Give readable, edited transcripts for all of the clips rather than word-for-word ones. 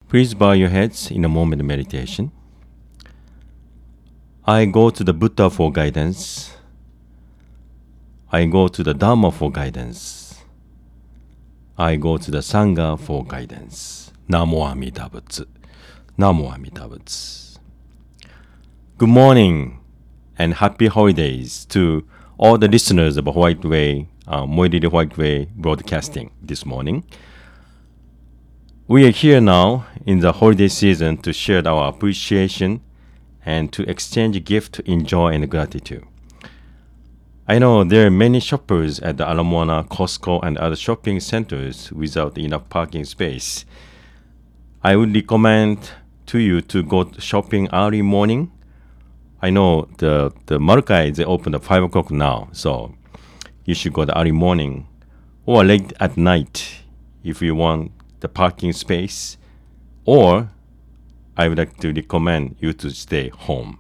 Please bow your heads in a moment of meditation. I go to the Buddha for guidance. I go to the Dharma for guidance. I go to the Sangha for guidance. Namo Amida Butsu. Namo Amida Butsu. Good morning and happy holidays to all the listeners of White Way, Moediri White Way broadcasting this morning. We are here now in the holiday season to share our appreciation and to exchange gifts in joy and gratitude. I know there are many shoppers at the Ala Moana, Costco, and other shopping centers without enough parking space. I would recommend to you to go shopping early morning. I know the Marukai, they open at 5 o'clock now, so you should go the early morning or late at night if you want the parking space, or I would like to recommend you to stay home.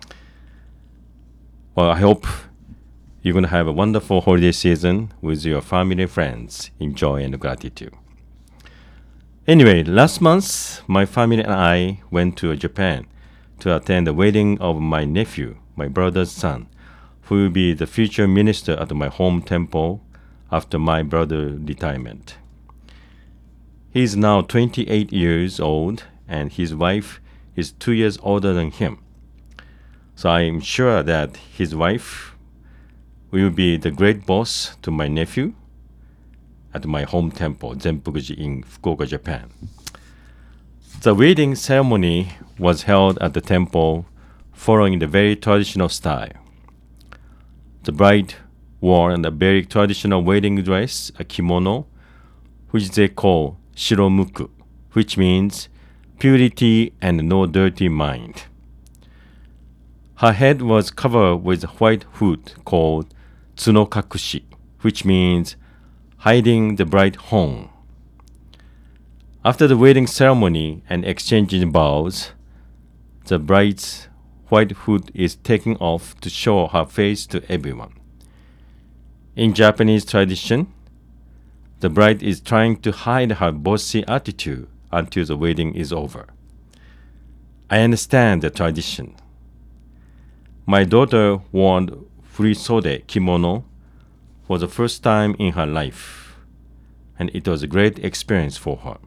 Well, I hope you're going to have a wonderful holiday season with your family and friends in joy and gratitude. Anyway, last month, my family and I went to Japan to attend the wedding of my nephew, my brother's son, who will be the future minister at my home temple after my brother's retirement. He is now 28 years old, and his wife is 2 years older than him. So I am sure that his wife will be the great boss to my nephew at my home temple, Zenpukuji in Fukuoka, Japan. The wedding ceremony was held at the temple following the very traditional style. The bride wore a very traditional wedding dress, a kimono, which they call shiromuku, which means purity and no dirty mind. Her head was covered with a white hood called tsunokakushi, which means hiding the bright horn. After the wedding ceremony and exchanging vows, the bride's white hood is taken off to show her face to everyone. In Japanese tradition, the bride is trying to hide her bossy attitude until the wedding is over. I understand the tradition. My daughter wore furisode kimono for the first time in her life, and it was a great experience for her.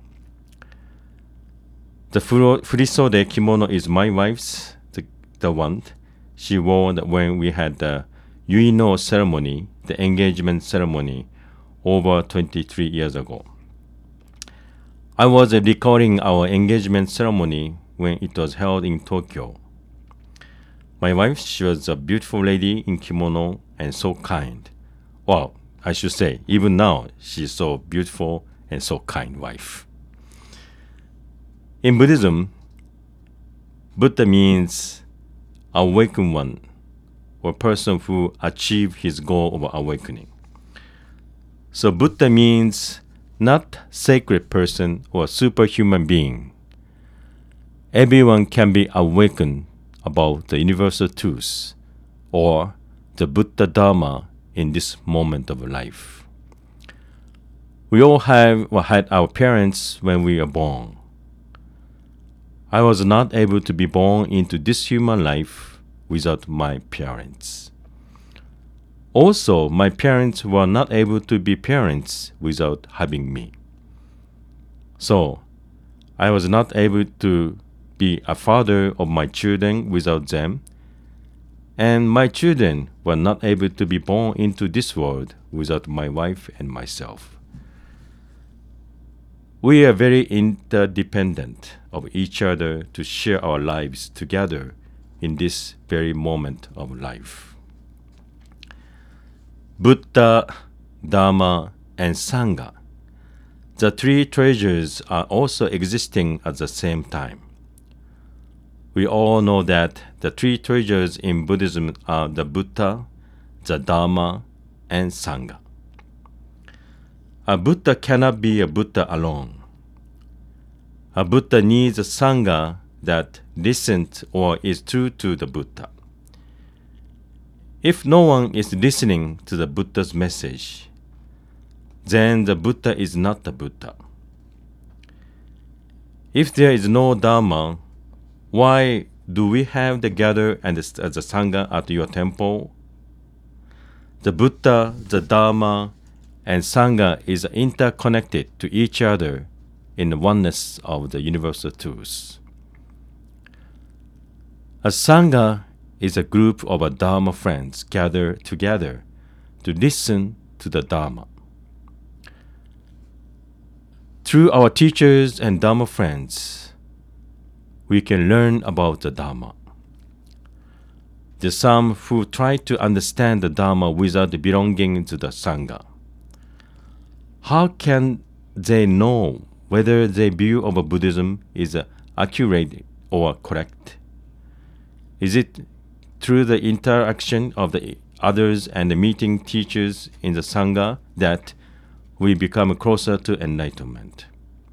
The furisode kimono is my wife's, the one she wore when we had the yuino ceremony, the engagement ceremony, over 23 years ago. I was recording our engagement ceremony when it was held in Tokyo. My wife, she was a beautiful lady in kimono and so kind. Well, I should say, even now, she's so beautiful and so kind wife. In Buddhism, Buddha means awakened one, or person who achieved his goal of awakening. So Buddha means not sacred person or superhuman being. Everyone can be awakened about the universal truth or the Buddha Dharma in this moment of life. We all have or had our parents when we are born. I was not able to be born into this human life without my parents. Also, my parents were not able to be parents without having me. So, I was not able to be a father of my children without them, and my children were not able to be born into this world without my wife and myself. We are very interdependent of each other to share our lives together in this very moment of life. Buddha, Dharma, and Sangha. The three treasures are also existing at the same time. We all know that the three treasures in Buddhism are the Buddha, the Dharma, and Sangha. A Buddha cannot be a Buddha alone. A Buddha needs a Sangha that listens or is true to the Buddha. If no one is listening to the Buddha's message, then the Buddha is not the Buddha. If there is no Dharma, why do we have the gather and the Sangha at your temple? The Buddha, the Dharma, and Sangha is interconnected to each other in the oneness of the universal truth. A Sangha is a group of Dharma friends gathered together to listen to the Dharma. Through our teachers and Dharma friends, we can learn about the Dharma. There are some who try to understand the Dharma without belonging to the Sangha. How can they know whether their view of Buddhism is accurate or correct? Is it through the interaction of the others and the meeting teachers in the Sangha that we become closer to enlightenment?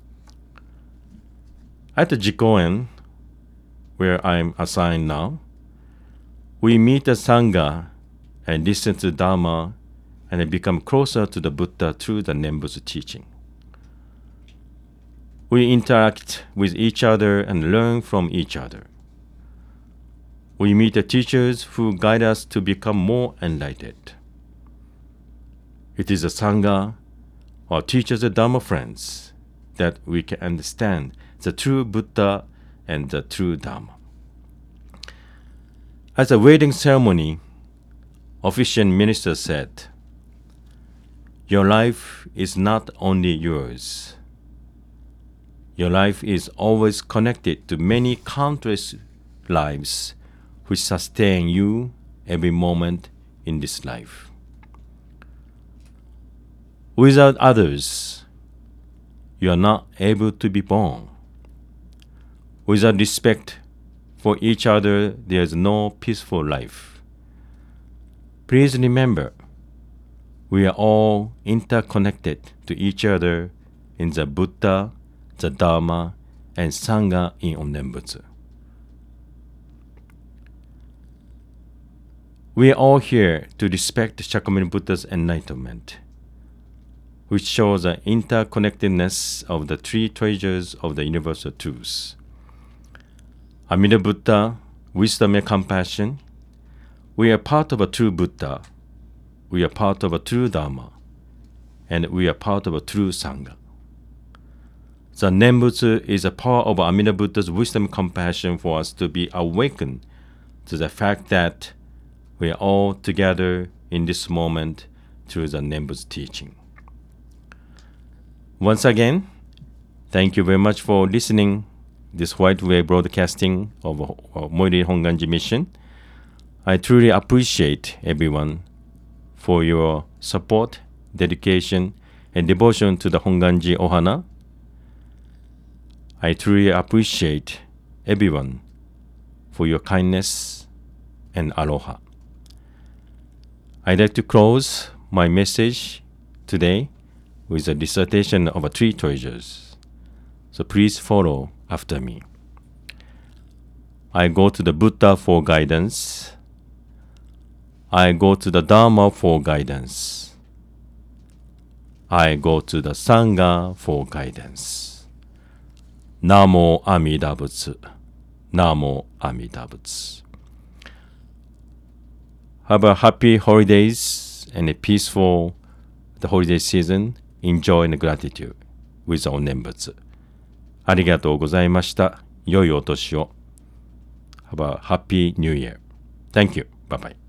At the Jikoen, where I am assigned now, we meet the Sangha and listen to Dharma and become closer to the Buddha through the Nembutsu teaching. We interact with each other and learn from each other. We meet the teachers who guide us to become more enlightened. It is the Sangha, our teachers and Dharma friends, that we can understand the true Buddha and the true Dharma. At the wedding ceremony, officiant minister said, "Your life is not only yours. Your life is always connected to many countless lives which sustain you every moment in this life. Without others, you are not able to be born. Without respect for each other, there is no peaceful life. Please remember, we are all interconnected to each other in the Buddha, the Dharma, and Sangha in Onnenbutsu. We are all here to respect Shakyamuni Buddha's enlightenment, which shows the interconnectedness of the three treasures of the universal truth. Amida Buddha, wisdom and compassion. We are part of a true Buddha. We are part of a true Dharma. And we are part of a true Sangha. The Nembutsu is a power of Amida Buddha's wisdom and compassion for us to be awakened to the fact that we are all together in this moment through the Nembutsu teaching. Once again, thank you very much for listening this White Wave broadcasting of Moriri Honganji Mission. I truly appreciate everyone for your support, dedication, and devotion to the Honganji Ohana. I truly appreciate everyone for your kindness and aloha. I'd like to close my message today with a dissertation of three treasures. So please follow after me. I go to the Buddha for guidance. I go to the Dharma for guidance. I go to the Sangha for guidance. Namo Amida Butsu. Namo Amida Butsu. Have a happy holidays and a peaceful holiday season. Enjoy and gratitude with Onnenbutsu. ありがとうございました。良いお年を。Have a happy new year. Thank you. Bye bye.